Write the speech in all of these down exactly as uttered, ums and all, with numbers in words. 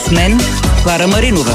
С мен Клара Маринова.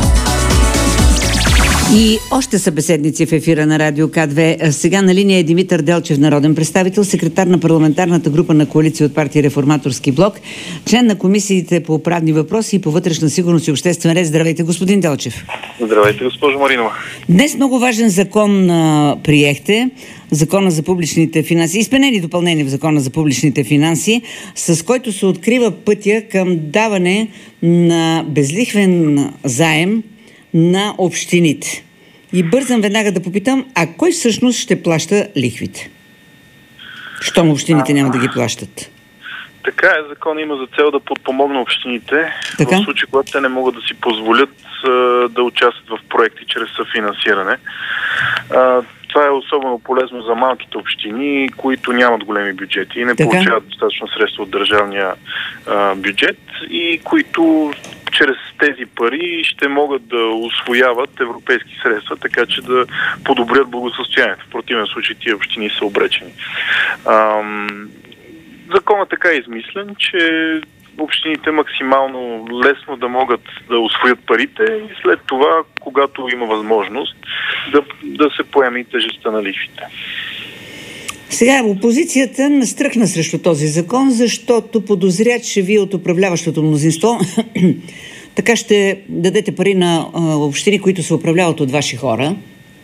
И още събеседници в ефира на Радио К две. Сега на линия е Димитър Делчев, народен представител, секретар на парламентарната група на коалиция от партия Реформаторски блок, член на комисиите по правни въпроси и по вътрешна сигурност и обществен ред. Здравейте, господин Делчев. Здравейте, госпожо Маринова. Днес много важен закон а, приехте. Закона за публичните финанси, изменени допълнение в Закона за публичните финанси, с който се открива пътя към даване на безлихвен заем на общините. И бързам веднага да попитам, а кой всъщност ще плаща лихвите? Щом общините а, няма да ги плащат? Така е, закон има за цел да подпомогне общините, така? В случай, когато те не могат да си позволят а, да участват в проекти чрез съфинансиране. А, това е особено полезно за малките общини, които нямат големи бюджети и не така? Получават достатъчно средства от държавния а, бюджет и които чрез тези пари ще могат да усвояват европейски средства, така че да подобрят благосъстоянието. В противен случай тия общини са обречени. Ам... Законът така е измислен, че общините максимално лесно да могат да усвоят парите и след това, когато има възможност, да, да се поеме и тежестта на лихвите. Сега опозицията настръхна срещу този закон, защото подозря, че вие от управляващото мнозинство така ще дадете пари на общини, които се управляват от ваши хора.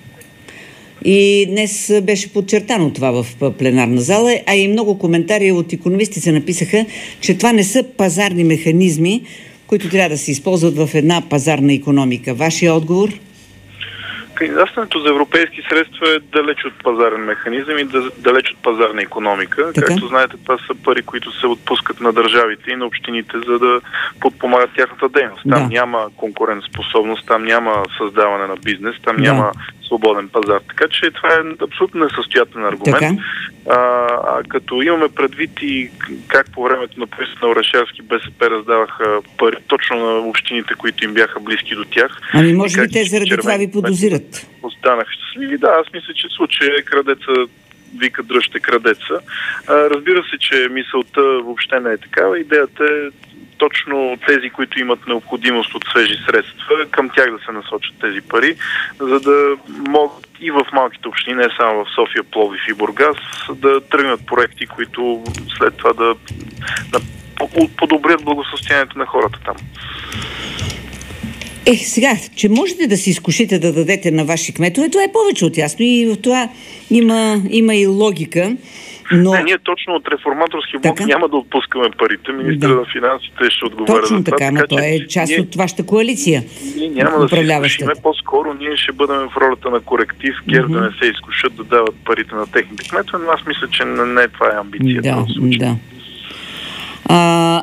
И днес беше подчертано това в пленарна зала, а и много коментари от икономисти се написаха, че това не са пазарни механизми, които трябва да се използват в една пазарна икономика. Вашия отговор? Кандидатстването за европейски средства е далеч от пазарен механизъм и далеч от пазарна икономика. Така? Както знаете, това са пари, които се отпускат на държавите и на общините, за да подпомагат тяхната дейност. Там да. Няма конкурентоспособност, там няма създаване на бизнес, там да. Няма свободен пазар. Така че това е абсолютно несъстоятелен аргумент. А, а като имаме предвид и как по времето на правителството на Орешарски БСП раздаваха пари точно на общините, които им бяха близки до тях. Ами може би те заради това ви подозират? Останах щастливи. Да, аз мисля, че в случая крадеца вика дръжте крадеца. А, разбира се, че мисълта въобще не е такава. Идеята е точно тези, които имат необходимост от свежи средства, към тях да се насочат тези пари, за да могат и в малките общини, не само в София, Пловдив и Бургас, да тръгнат проекти, които след това да, да подобрят благосъстоянието на хората там. Е, сега, че можете да си изкушите да дадете на ваши кметове, това е повече от ясно и в това има, има и логика. Но... Не, ние точно от Реформаторски блок така? Няма да отпускаме парите. Министър да. На финансите ще отговаря точно за това. Точно така, но той е част ние... от вашата коалиция. Ние няма да се изкушиме. По-скоро ние ще бъдем в ролята на коректив, ГЕРБ mm-hmm. да не се изкушат да дават парите на техните кметове, но аз мисля, че не, не това е амбицията. Да, да. А...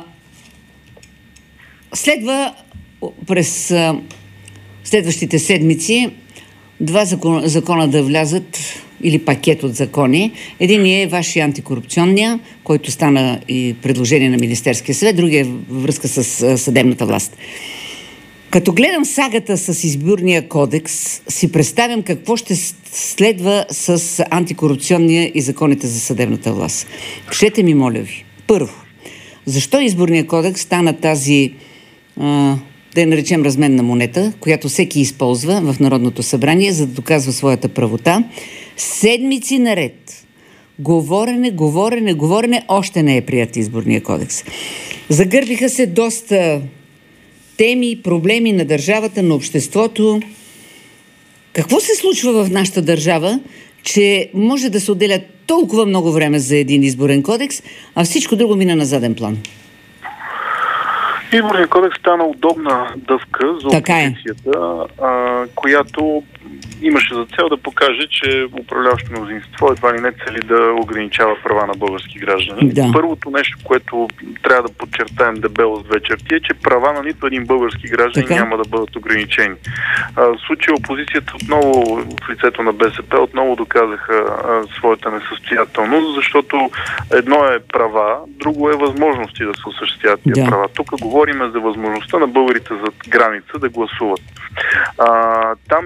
Следва през а, следващите седмици два закона, закона да влязат или пакет от закони. Един е вашия антикорупционния, който стана и предложение на Министерския съвет, другия е във връзка с а, съдебната власт. Като гледам сагата с изборния кодекс, си представям какво ще следва с антикорупционния и законите за съдебната власт. Кажете ми, моля ви. Първо, защо изборния кодекс стана тази а, да я наречем разменна монета, която всеки използва в Народното събрание, за да доказва своята правота? Седмици наред. Говорене, говорене, говорене, още не е прият изборния кодекс. Загърбиха се доста теми, проблеми на държавата, на обществото. Какво се случва в нашата държава, че може да се отделя толкова много време за един изборен кодекс, а всичко друго мина на заден план? Изборният кодекс стана удобна дъвка за опозицията, е. която имаше за цел да покаже, че управляващо мнозинство едва ли не цели да ограничава права на български граждани. Да. Първото нещо, което трябва да подчертаем дебело с две черти, е, че права на нито един български граждани така? Няма да бъдат ограничени. В случая опозицията отново в лицето на БСП отново доказаха своята несъстоятелност, защото едно е права, друго е възможности да се осъществяват тия да. Права. Тук говорим за възможността на българите зад граница да гласуват. А, там имаше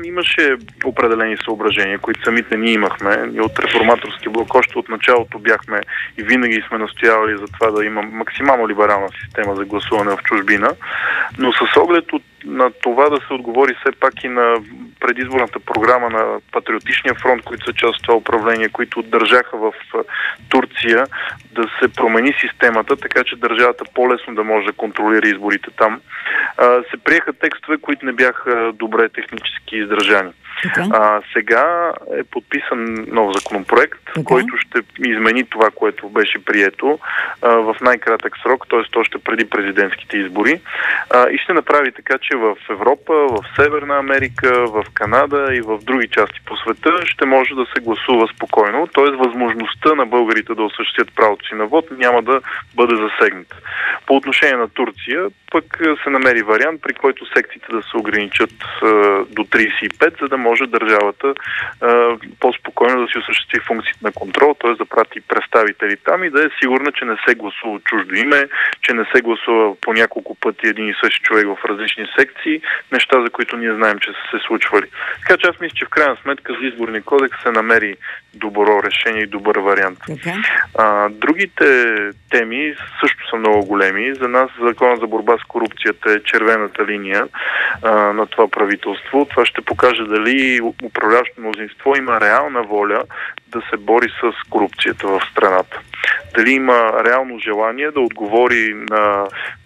имаше определени съображения, които самите ние имахме. И от Реформаторския блок още от началото бяхме и винаги сме настоявали за това да има максимално либерална система за гласуване в чужбина, но с оглед от на това да се отговори все пак и на предизборната програма на Патриотичния фронт, които са част от това управление, които държаха в Турция да се промени системата, така че държавата по-лесно да може да контролира изборите там. Се приеха текстове, които не бяха добре технически издържани. Okay. А, сега е подписан нов законопроект, okay. който ще измени това, което беше прието а, в най-кратък срок, т.е. още преди президентските избори, а, и ще направи така, че в Европа, в Северна Америка, в Канада и в други части по света ще може да се гласува спокойно, т.е. възможността на българите да осъществят правото си на вод няма да бъде засегната. По отношение на Турция, пък се намери вариант, при който секциите да се ограничат а, до тридесет и пет, за да може държавата а, по-спокойно да си осъществи функциите на контрол, т.е. да прати представители там и да е сигурна, че не се гласува чуждо име, че не се гласува по няколко пъти един и същи човек в различни секции, неща, за които ние знаем, че са се случвали. Така че аз мисля, че в крайна сметка за изборния кодекс се намери добро решение и добър вариант. Okay. А, другите теми също са много големи. За нас закона за борба с корупцията е червената линия а, на това правителство. Това ще покаже дали управляващото мнозинство има реална воля да се бори с корупцията в страната. Дали има реално желание да отговори на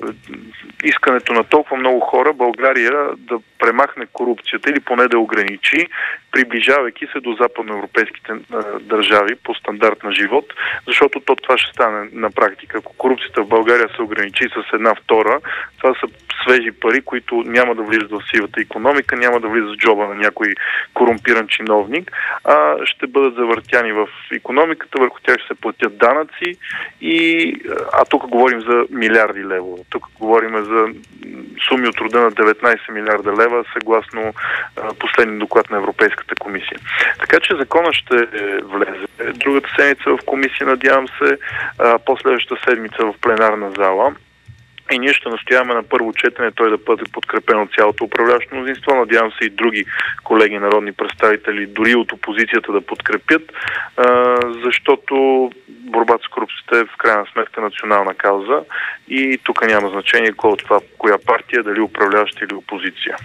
искането на толкова много хора България да премахне корупцията или поне да ограничи, приближавайки се до западноевропейските държави по стандарт на живот, защото то това ще стане на практика. Ако корупцията в България се ограничи с една втора, това са свежи пари, които няма да влизат в сивата икономика, няма да влизат в джоба на някой корумпиран чиновник, а ще бъдат завъртяни в икономиката, върху тях ще се платят данъци и, а тук говорим за милиарди левове. Тук говорим за суми от рода на деветнайсет милиарда лева, съгласно а, последния доклад на Европейската комисия. Така че закона ще влезе другата седмица в комисия, надявам се, а, последващата седмица в пленарна зала. И ние ще настояваме на първо четене той да бъде подкрепен от цялото управляващо мнозинство. Надявам се и други колеги народни представители, дори от опозицията, да подкрепят, а, защото борбата с корупцията е в крайна сметка национална кауза и тук няма значение кой от това, коя партия, дали управляваща или опозиция.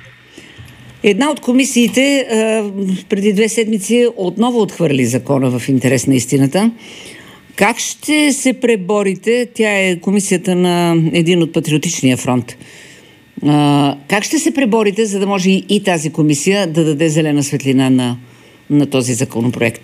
Една от комисиите а, преди две седмици отново отхвърли закона в интерес на истината. Как ще се преборите? Тя е комисията на един от Патриотичния фронт. А, как ще се преборите, за да може и, и тази комисия да даде зелена светлина на, на този законопроект?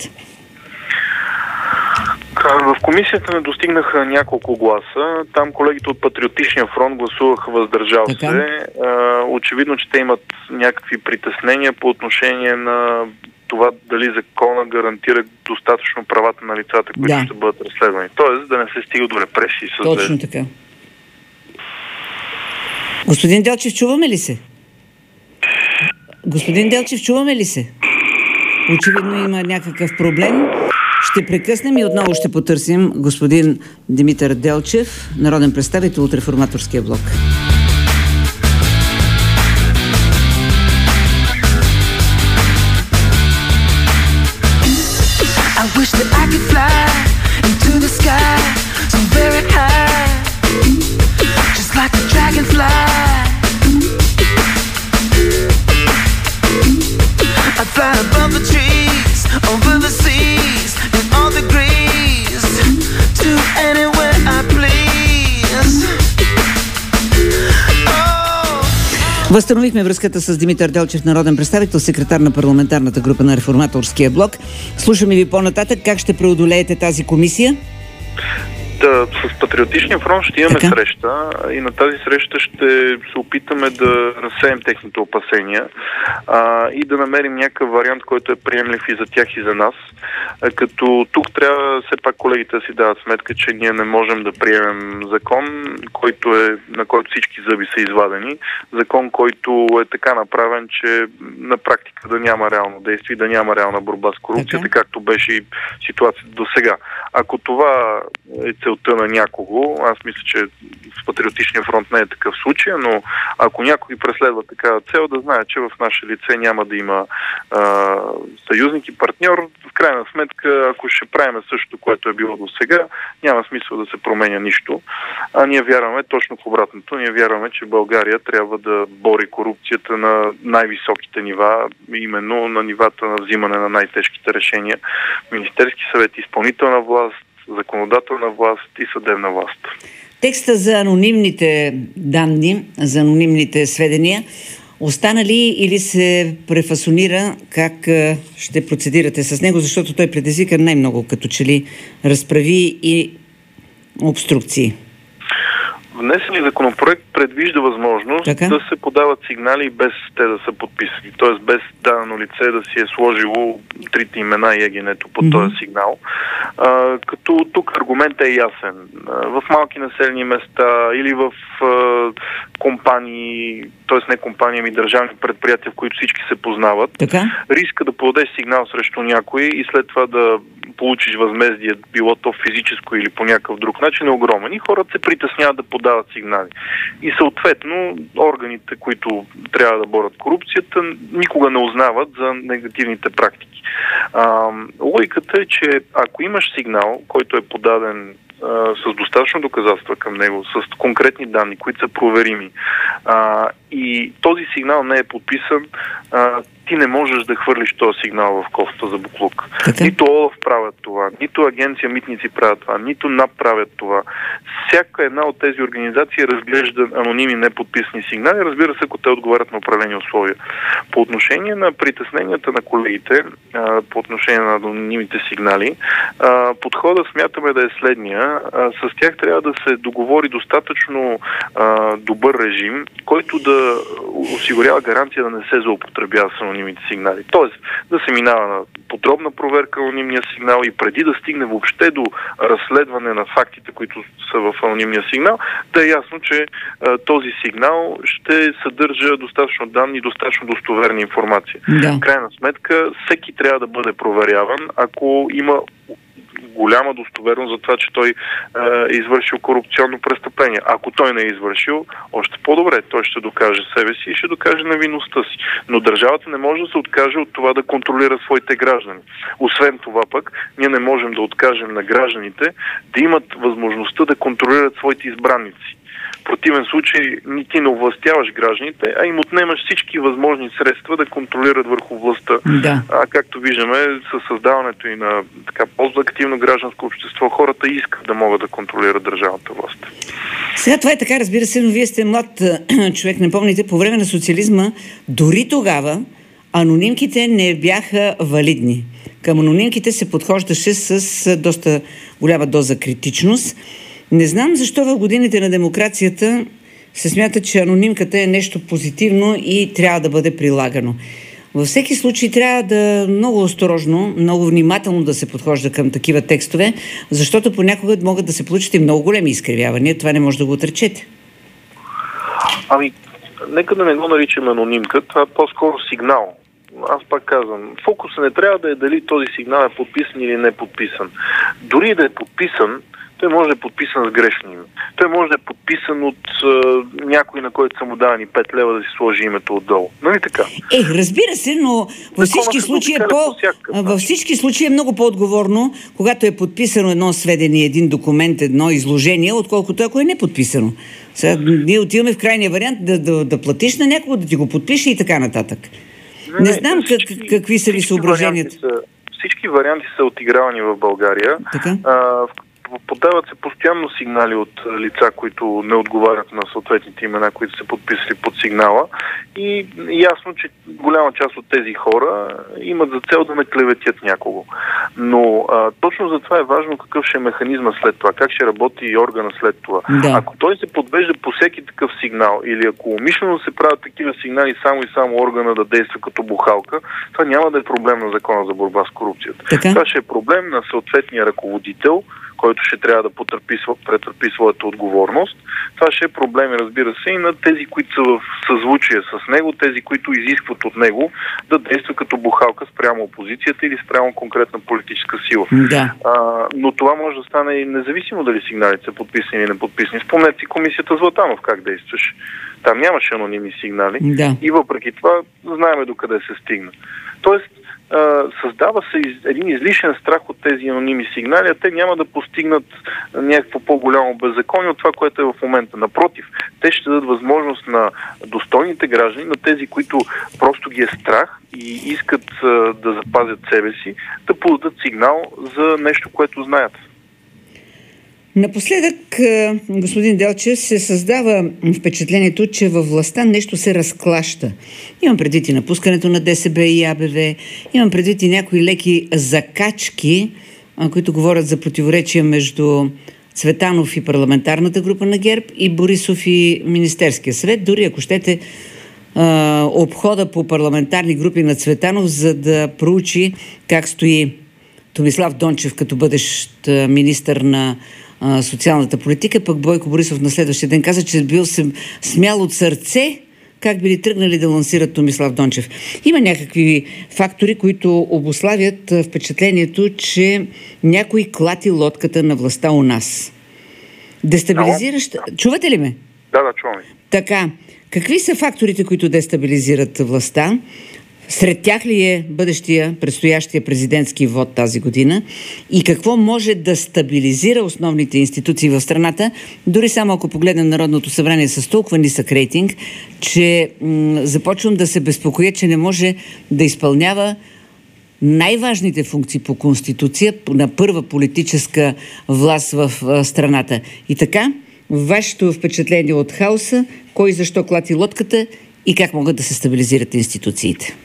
В комисията не достигнаха няколко гласа. Там колегите от Патриотичния фронт гласуваха въздържал така се. Очевидно, че те имат някакви притеснения по отношение на това дали закона гарантира достатъчно правата на лицата, които да. ще бъдат разследвани. Тоест да не се стига до репресии. Точно така. Господин Делчев, чуваме ли се? Господин Делчев, чуваме ли се? Очевидно има някакъв проблем. Ще прекъснем и отново ще потърсим господин Димитър Делчев, народен представител от Реформаторския блок. I wish that I could fly into the sky so very high, just like a dragonfly. I'd fly above the trees, over the seas, in all degrees, to anywhere I please. Възстановихме връзката с Димитър Делчев, народен представител, секретар на парламентарната група на Реформаторския блок. Слушаме ви по-нататък. Как ще преодолеете тази комисия? Да, с Патриотичния фронт ще имаме така среща и на тази среща ще се опитаме да разсеем техните опасения а, и да намерим някакъв вариант, който е приемлив и за тях и за нас. А, като тук трябва все пак колегите да си дават сметка, че ние не можем да приемем закон, който е, на който всички зъби са извадени. Закон, който е така направен, че на практика да няма реално действие, да няма реална борба с корупцията, така както беше и ситуацията до сега. Ако това е целта на някого. Аз мисля, че в Патриотичния фронт не е такъв случай, но ако някой преследва такава цел, да знае, че в наше лице няма да има а, съюзник и партньор. В крайна сметка, ако ще правим същото, което е било до сега, няма смисъл да се променя нищо. А ние вярваме точно в обратното. Ние вярваме, че България трябва да бори корупцията на най-високите нива, именно на нивата на взимане на най-тежките решения. Министерски съвет, изпълнителна власт, законодателна власт и съдебна власт. Текста за анонимните данни, за анонимните сведения, остана ли или се префасонира? Как ще процедирате с него? Защото той предизвика най-много като че ли разправи и обструкции. Внесен законопроект предвижда възможност така? да се подават сигнали без те да са подписани. Т.е. без дадено лице да си е сложило трите имена и егенето под mm-hmm. този сигнал. А, като тук аргументът е ясен. А, в малки населени места или в а, компании, т.е. не компании, ами държавни предприятия, в които всички се познават, така? Риска да подадеш сигнал срещу някой и след това да получиш възмездие, било то физическо или по някакъв друг начин, е огромен. И хората се притесняват да подават сигнали. И съответно, органите, които трябва да борят корупцията, никога не узнават за негативните практики. А, логиката е, че ако имаш сигнал, който е подаден а, с достатъчно доказателства към него, с конкретни данни, които са проверими, а, и този сигнал не е подписан, а, ти не можеш да хвърлиш този сигнал в кофата за буклук. Okay. Нито ОЛАФ правят това, нито Агенция Митници правят това, нито НАП правят това. Всяка една от тези организации разглежда анонимни неподписани сигнали, разбира се, ако те отговарят на определени условия. По отношение на притесненията на колегите, по отношение на анонимните сигнали, подходът смятаме да е следния. С тях трябва да се договори достатъчно добър режим, който да осигурява гаранция да не се злоупотребява с анонимните сигнали. Тоест да се минава на подробна проверка на анонимния сигнал и преди да стигне въобще до разследване на фактите, които са в анонимния сигнал, да е ясно, че а, този сигнал ще съдържа достатъчно данни и достатъчно достоверна информация. Да. В крайна сметка, всеки трябва да бъде проверяван, ако има голяма достоверност за това, че той е, е извършил корупционно престъпление. Ако той не е извършил, още по-добре, той ще докаже себе си и ще докаже невинността си. Но държавата не може да се откаже от това да контролира своите граждани. Освен това пък, ние не можем да откажем на гражданите да имат възможността да контролират своите избранници. В противен случай ни ти не овластяваш гражданите, а им отнемаш всички възможни средства да контролират върху властта. Да. А както виждаме, със създаването и на така по-активно гражданско общество, хората искат да могат да контролират държавната власт. Сега това е така, разбира се, но вие сте млад човек, не помните, по време на социализма, дори тогава анонимките не бяха валидни. Към анонимките се подхождаше с доста голяма доза критичност. Не знам защо в годините на демокрацията се смята, че анонимката е нещо позитивно и трябва да бъде прилагано. Във всеки случай трябва да много осторожно, много внимателно да се подхожда към такива текстове, защото понякога могат да се получат и много големи изкривявания. Това не може да го отречете. Ами, нека да не го наричаме анонимка, това е по-скоро сигнал. Аз пак казвам, фокусът не трябва да е дали този сигнал е подписан или не е подписан. Дори да е подписан, той може да е подписан с грешно име. Той може да е подписан от е, някой, на който са му дадени пет лева да си сложи името отдолу. Нали така? Е, разбира се, но във всички, случаи е по... във всички случаи е много по-отговорно, когато е подписано едно сведение, един документ, едно изложение, отколкото ако е не подписано. Сега ние отиваме в крайния вариант да, да, да платиш на някого, да ти го подпише и така нататък. Не, не знам всички, как, какви са ви съображенията. Всички варианти са отигравани в България. Така? А, подават се постоянно сигнали от лица, които не отговарят на съответните имена, които се подписали под сигнала. И ясно, че голяма част от тези хора имат за цел да ме клеветят някого. Но а, точно за това е важно какъв ще е механизма след това, как ще работи и органа след това. Да. Ако той се подвежда по всеки такъв сигнал или ако умишлено се правят такива сигнали само и само органа да действа като бухалка, това няма да е проблем на закона за борба с корупцията. Така? Това ще е проблем на съответния ръководител, който ще трябва да потърпи, претърпи своята отговорност. Това ще е проблем, разбира се, и на тези, които са в съзвучие с него, тези, които изискват от него да действа като бухалка спрямо опозицията или спрямо конкретна политическа сила. Да. А, но това може да стане и независимо дали сигналите са подписани или не подписани. Спомнете си комисията Златанов как действаше. Там нямаше анонимни сигнали Да. и въпреки това знаеме докъде се стигна. Тоест, създава се един излишен страх от тези анонимни сигнали, а те няма да постигнат някакво по-голямо беззаконие от това, което е в момента. Напротив, те ще дадат възможност на достойните граждани, на тези, които просто ги е страх и искат да запазят себе си, да подадат сигнал за нещо, което знаят. Напоследък, господин Делчев, се създава впечатлението, че във властта нещо се разклаща. Имам предвид и напускането на ДСБ и АБВ, имам предвид и някои леки закачки, които говорят за противоречия между Цветанов и парламентарната група на ГЕРБ и Борисов и Министерския съвет. Дори ако щете обхода по парламентарни групи на Цветанов, за да проучи как стои Томислав Дончев като бъдещ министър на социалната политика, пък Бойко Борисов на следващия ден каза, че бил се смял от сърце как били тръгнали да лансират Томислав Дончев. Има някакви фактори, които обуславят впечатлението, че някой клати лодката на властта у нас. Дестабилизиращ... Чувате ли ме? Да, да, чувам. Така, какви са факторите, които дестабилизират властта? Сред тях ли е бъдещия, предстоящия президентски вод тази година и какво може да стабилизира основните институции в страната, дори само ако погледнем Народното събрание с толкова нисък рейтинг, че м- започвам да се безпокоя, че не може да изпълнява най-важните функции по Конституция на първа политическа власт в а, страната. И така, вашето впечатление от хаоса, кой защо клати лодката и как могат да се стабилизират институциите?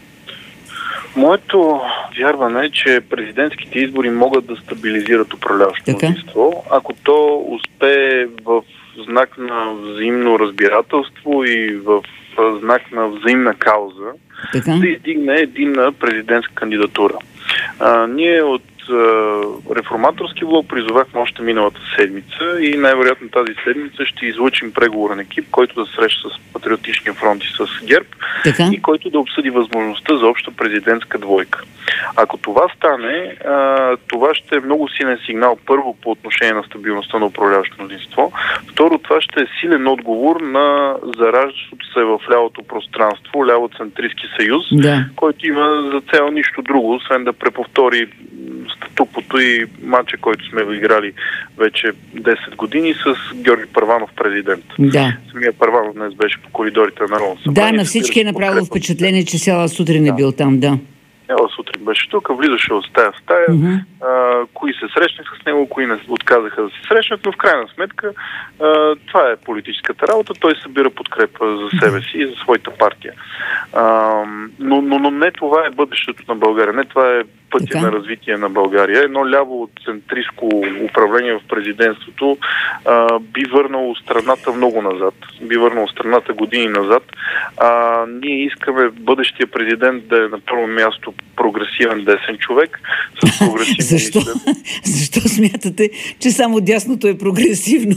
Моето вярване е, че президентските избори могат да стабилизират управляващото мнозинство, ако то успее в знак на взаимно разбирателство и в знак на взаимна кауза така да издигне единна президентска кандидатура. А, ние от Реформаторски блок призовахме още миналата седмица и най-вероятно тази седмица ще излъчим преговорен екип, който да среща с Патриотичния фронт и с ГЕРБ така и който да обсъди възможността за обща президентска двойка. Ако това стане, това ще е много силен сигнал, първо по отношение на стабилността на управляващото мнозинство, второ това ще е силен отговор на зараждащото се в лявото пространство, лявоцентристски съюз, да. който има за цел нищо друго, освен да преповтори статуквото и матча, който сме играли вече десет години с Георги Първанов президент. Да. Самия Първанов днес беше по коридорите на Народното събрание. Да, на всички е направило впечатление, че цяла сутрин да. е бил там, да. Цяла сутрин беше тук, влизаше от стая в стая, uh-huh. а, кои се срещнаха с него, кои не отказаха да се срещнат, но в крайна сметка а, това е политическата работа, той събира подкрепа за себе си и за своята партия. А, но, но, но не това е бъдещето на България, не това е пътя така на развитие на България. Едно ляво центристко управление в президентството а, би върнало страната много назад. Би върнало страната години назад. А, ние искаме бъдещия президент да е на първо място прогресивен десен човек. С прогресивен Защо? Защо смятате, че само дясното е прогресивно?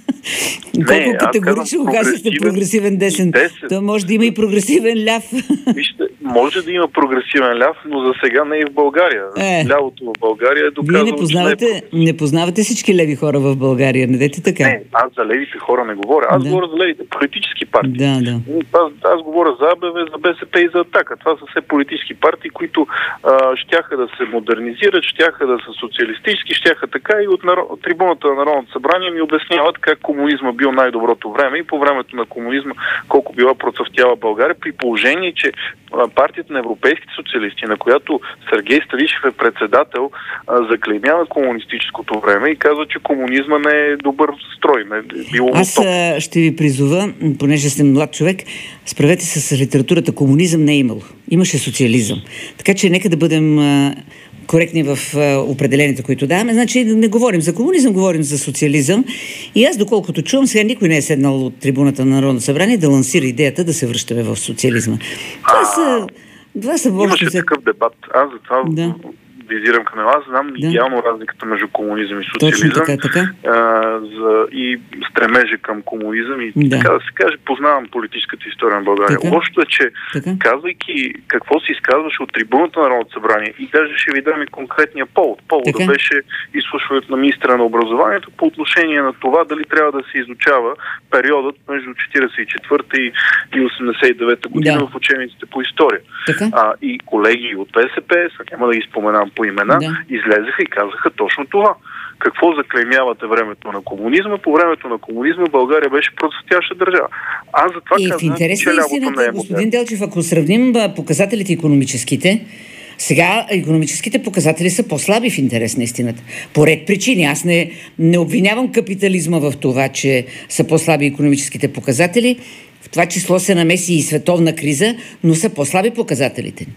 Колко категорично го казахте прогресивен десен. десен. То може да има и прогресивен ляв. Вижте, може да има прогресивен ляв, но за сега не и в България. Е. Лявото в България е доказано. Вие не познавате, не, е не познавате всички леви хора в България, не дете така. Не, аз за левите хора не говоря. Аз да. говоря за левите политически партии. Да, да. Аз, аз говоря за АБВ, за БСП и за Атака. Това са все политически партии, които а, щяха да се модернизират, щяха да са социалистически, щяха така и от, народ, от трибуната на Народното събрание ми обясняват как комунизма бил най-доброто време и по времето на комунизма колко била процъфтяла България, при положение, че партията на европейските социалисти, на която Сергей Станишев е председател, заклеймява комунистическото време и казва, че комунизма не е добър строй. Не е било Аз топ. Ще ви призова, понеже сте млад човек, справете се с литературата. Комунизъм не е имало. Имаше социализъм. Така че нека да бъдем коректни в определенията, които даваме. Значи не говорим за комунизъм, говорим за социализъм. И аз, доколкото чувам, сега никой не е седнал от трибуната на Народното събрание да лансира идеята да се връщаме в социализма. Това са... Това са Имаше такъв дебат. Аз за това да. визирам към него. Аз знам да. идеално разликата между комунизъм и социализъм. Точно така, така. А, за, и стремежа към комунизъм. И да. така да се каже, познавам политическата история на България. Лошото е, че така. казвайки какво се изказваше от трибуната на Народното събрание, и даже ще ви дам и конкретния повод. Поводът беше изслушването на министра на образованието по отношение на това дали трябва да се изучава периодът между четиридесет и четвърта и осемдесет и девета година да. в учебниците по история. А, и колеги от БСП, няма да ги споменам по имена, да. излезаха и казаха точно това. Какво заклеймявате времето на комунизма? По времето на комунизма България беше процъфтяща държава. Аз за това и казвам, в интерес на истината, господин Делчев, ако сравним показателите икономическите, сега икономическите показатели са по-слаби в интерес на истината. По ред причини. Аз не, не обвинявам капитализма в това, че са по-слаби икономическите показатели. В това число се намеси и световна криза, но са по-слаби показателите.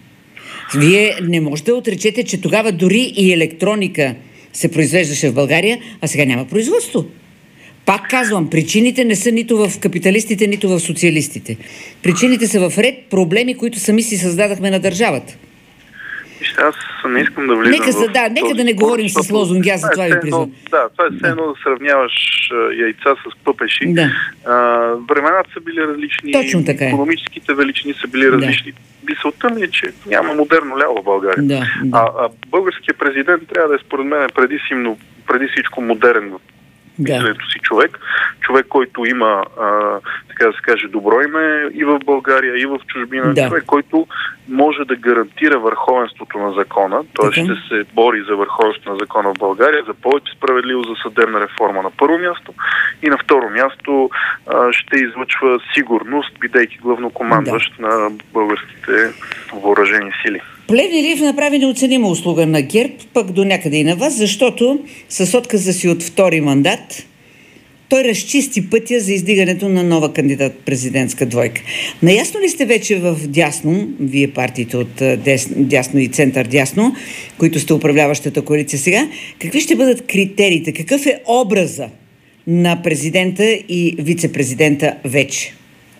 Вие не можете да отречете, че тогава дори и електроника се произвеждаше в България, а сега няма производство. Пак казвам, причините не са нито в капиталистите, нито в социалистите. Причините са в ред проблеми, които сами си създадахме на държавата. Вижте, аз не искам да влизам нека, в... Да, нека да не говорим с лозунги, аз за това ви призвам. Да, това е все едно да. да сравняваш яйца с пъпеши. Да. А, времената са били различни, точно така е. Икономическите величини са били различни. Да. Мисълта ми е, че няма модерно ляво в България. Да, да. А, а българският президент трябва да е според мен преди, симно, преди всичко модерен в мисленето да. си човек. Човек, който има, а, така да се каже, добро име и в България, и в чужбина. Да. Човек, който може да гарантира върховенството на закона, т.е. ще се бори за върховенството на закона в България, за повече справедливост, за съдебна реформа на първо място и на второ място а, ще излъчва сигурност, бидейки главнокомандващ да. на българските въоръжени сили. Плевнелиев направи неоценима услуга на ГЕРБ, пък до някъде и на вас, защото с отказа си от втори мандат той разчисти пътя за издигането на нова кандидат-президентска двойка. Наясно ли сте вече в дясно, вие партиите от дес, дясно и център-дясно, които сте управляващата коалиция сега, какви ще бъдат критериите, какъв е образа на президента и вице-президента вече?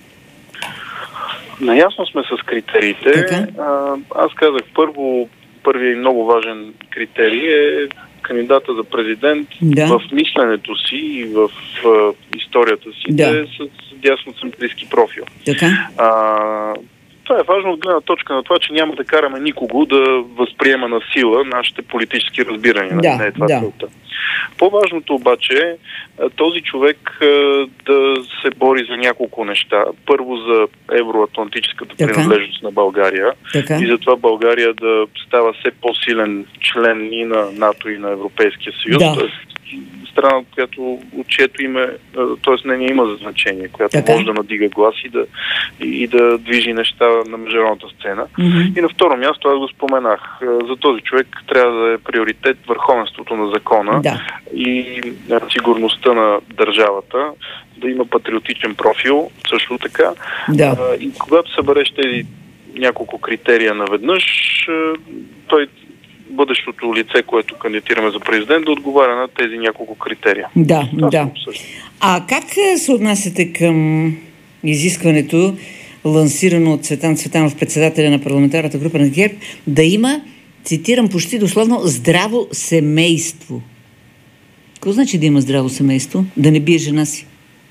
Наясно сме с критериите. А, аз казах, първо, първият и много важен критерий е кандидата за президент да. в мисленето си и в в историята си да. да е с дясноцентристски профил. Така. А, това е важно от гледна точка на това, че няма да караме никого да възприема на сила нашите политически разбирания. Да. Не е това да. целта. По-важното обаче е този човек да се бори за няколко неща. Първо за евроатлантическата така. принадлежност на България така. и за това България да става все по-силен член и на НАТО и на Европейския съюз. Да. Страна, която от чието име, т.е. не има значение, която така. може да надига глас и да, и да движи неща на международната сцена. Mm-hmm. И на второ място, аз го споменах, за този човек трябва да е приоритет върховенството на закона да. и сигурността на държавата, да има патриотичен профил, също така. Да. И когато събереш тези няколко критерия наведнъж, той бъдещото лице, което кандидатираме за президент, да отговаря на тези няколко критерия. Да, Това да. А как се отнасяте към изискването, лансирано от Цветан Цветанов, председателя на парламентарната група на ГЕРБ, да има, цитирам почти дословно, здраво семейство? Какво значи да има здраво семейство? Да не бие жена си?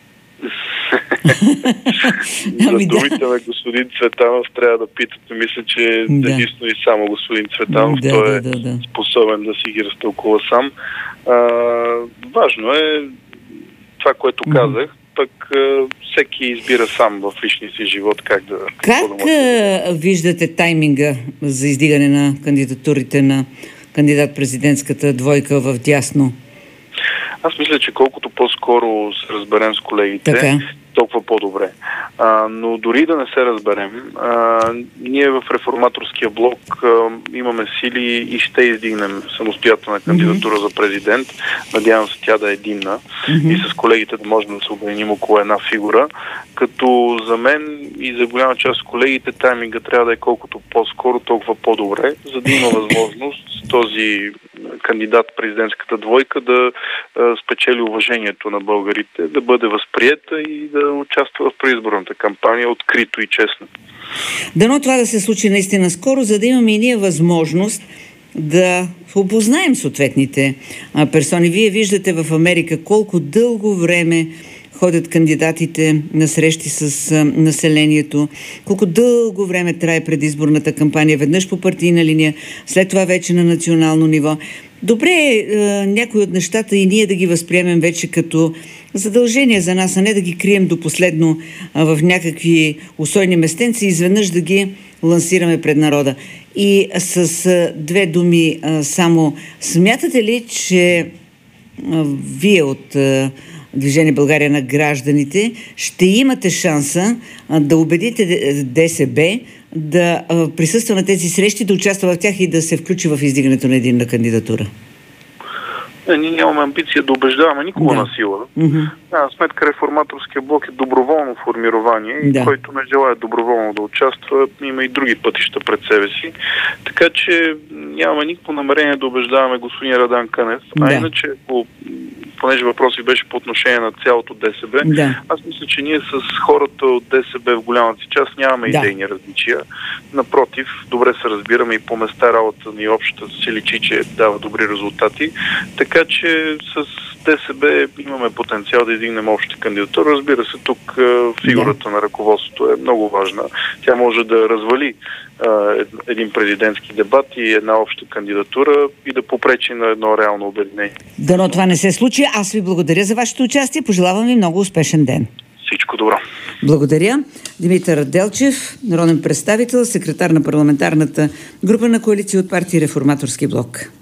За думите на господин Цветанов трябва да питате. Мисля, че да. единствено и само господин Цветанов да, той е да, да, да. способен да си ги разтълкува сам. А, важно е това, което казах, пък а, всеки избира сам в личния си живот как да... Как да виждате тайминга за издигане на кандидатурите на кандидат-президентската двойка в дясно? Аз мисля, че колкото по-скоро се разберем с колегите, така. толкова по-добре. А, но дори да не се разберем, а, ние в реформаторския блок а, имаме сили и ще издигнем самостоятелна кандидатура mm-hmm. за президент. Надявам се тя да е единна mm-hmm. и с колегите да можем да се обединим около една фигура. Като за мен и за голяма част от колегите тайминга трябва да е колкото по-скоро, толкова по-добре, за да има възможност този кандидат президентската двойка да а, спечели уважението на българите, да бъде възприета и да участва в преизборната кампания открито и честно. Дано това да се случи наистина скоро, за да имаме и ние възможност да опознаем съответните а, персони. Вие виждате в Америка колко дълго време ходят кандидатите на срещи с а, населението, колко дълго време трае предизборната кампания, веднъж по партийна линия, след това вече на национално ниво. Добре е някои от нещата и ние да ги възприемем вече като задължение за нас, а не да ги крием до последно а, в някакви усойни местенци и изведнъж да ги лансираме пред народа. И с а, две думи а, само, смятате ли, че а, вие от а, Движение България на гражданите ще имате шанса а, да убедите ДСБ да а, присъства на тези срещи, да участва в тях и да се включи в издигането на единна кандидатура? Не, ние нямаме амбиция да убеждаваме никога да. на сила. Mm-hmm. Да, сметка реформаторския блок е доброволно формирование да. и който не желая доброволно да участва, има и други пътища пред себе си. Така че нямаме никакво намерение да убеждаваме господин Радан Кънев. Да. А иначе, понеже въпросът беше по отношение на цялото ДСБ, да. Аз мисля, че ние с хората от ДСБ в голямата си част нямаме да. идейни различия. Напротив, добре се разбираме и по места работа ни общата се личи, че дава добри резултати. Така че с ДСБ имаме потенциал да издигнем обща кандидатура. Разбира се, тук фигурата да. на ръководството е много важна. Тя може да развали а, един президентски дебат и една обща кандидатура и да попречи на едно реално обединение. Дано това не се случи. Аз ви благодаря за вашето участие. Пожелавам ви много успешен ден. Всичко добро. Благодаря. Димитър Делчев, народен представител, секретар на парламентарната група на коалиция от партия Реформаторски блок.